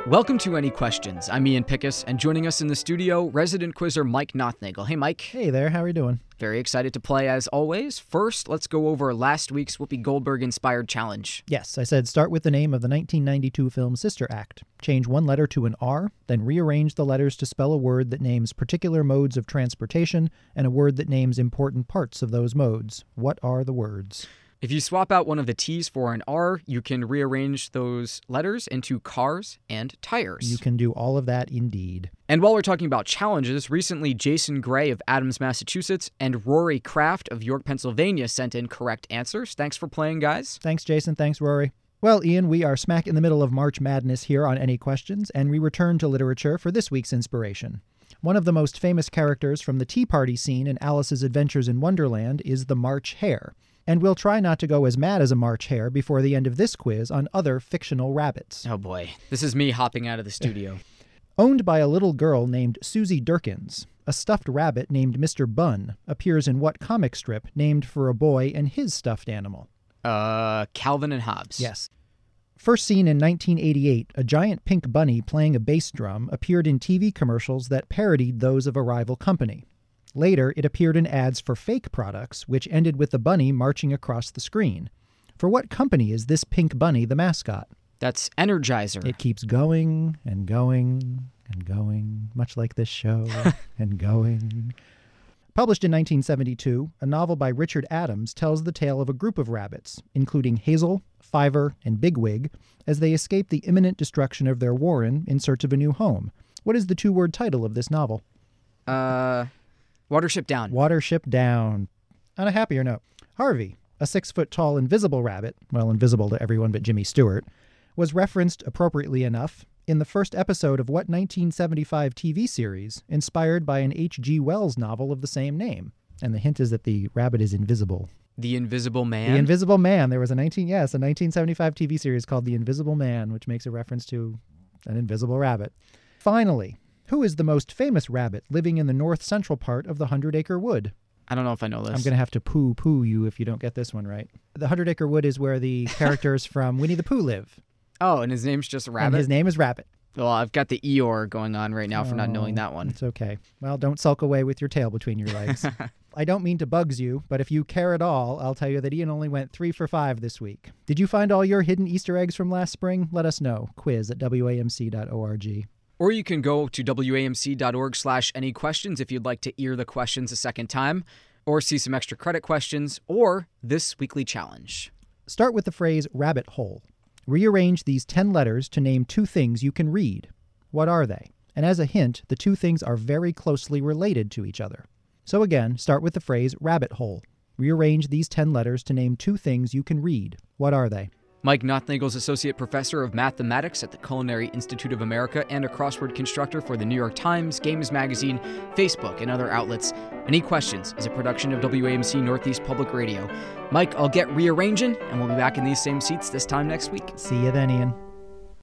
Welcome to Any Questions. I'm Ian Pickus, and joining us in the studio, resident quizzer Mike Nothnagel. Hey, Mike. Hey there, how are you doing? Very excited to play as always. First, let's go over last week's Whoopi Goldberg-inspired challenge. Yes, I said start with the name of the 1992 film Sister Act. Change one letter to an R, then rearrange the letters to spell a word that names particular modes of transportation and a word that names important parts of those modes. What are the words? If you swap out one of the T's for an R, you can rearrange those letters into cars and tires. You can do all of that indeed. And while we're talking about challenges, recently Jason Gray of Adams, Massachusetts, and Rory Kraft of York, Pennsylvania sent in correct answers. Thanks for playing, guys. Thanks, Jason. Thanks, Rory. Well, Ian, we are smack in the middle of March Madness here on Any Questions, and we return to literature for this week's inspiration. One of the most famous characters from the Tea Party scene in Alice's Adventures in Wonderland is the March Hare. And we'll try not to go as mad as a March Hare before the end of this quiz on other fictional rabbits. Oh boy, this is me hopping out of the studio. Owned by a little girl named Susie Durkins, a stuffed rabbit named Mr. Bun appears in what comic strip named for a boy and his stuffed animal? Calvin and Hobbes. Yes. First seen in 1988, a giant pink bunny playing a bass drum appeared in TV commercials that parodied those of a rival company. Later, it appeared in ads for fake products, which ended with the bunny marching across the screen. For what company is this pink bunny the mascot? That's Energizer. It keeps going and going and going, much like this show, and going. Published in 1972, a novel by Richard Adams tells the tale of a group of rabbits, including Hazel, Fiver, and Bigwig, as they escape the imminent destruction of their warren in search of a new home. What is the two-word title of this novel? Watership Down. Watership Down. On a happier note, Harvey, a 6-foot-tall invisible rabbit, well, invisible to everyone but Jimmy Stewart, was referenced, appropriately enough, in the first episode of what 1975 TV series inspired by an H.G. Wells novel of the same name? And the hint is that the rabbit is invisible. The Invisible Man? The Invisible Man. There was a 1975 TV series called The Invisible Man, which makes a reference to an invisible rabbit. Finally, who is the most famous rabbit living in the north-central part of the 100-Acre Wood? I don't know if I know this. I'm going to have to poo-poo you if you don't get this one right. The 100-Acre Wood is where the characters from Winnie the Pooh live. Oh, and his name's just Rabbit? And his name is Rabbit. Well, I've got the Eeyore going on right now for not knowing that one. It's okay. Well, don't sulk away with your tail between your legs. I don't mean to bugs you, but if you care at all, I'll tell you that Ian only went 3 for 5 this week. Did you find all your hidden Easter eggs from last spring? Let us know. quiz@wamc.org. Or you can go to wamc.org/anyquestions if you'd like to ear the questions a second time, or see some extra credit questions, or this weekly challenge. Start with the phrase rabbit hole. Rearrange these 10 letters to name 2 things you can read. What are they? And as a hint, the 2 things are very closely related to each other. So again, start with the phrase rabbit hole. Rearrange these 10 letters to name 2 things you can read. What are they? Mike Nothnagel's Associate Professor of Mathematics at the Culinary Institute of America and a crossword constructor for the New York Times, Games Magazine, Facebook, and other outlets. Any Questions is a production of WAMC Northeast Public Radio. Mike, I'll get rearranging, and we'll be back in these same seats this time next week. See you then, Ian.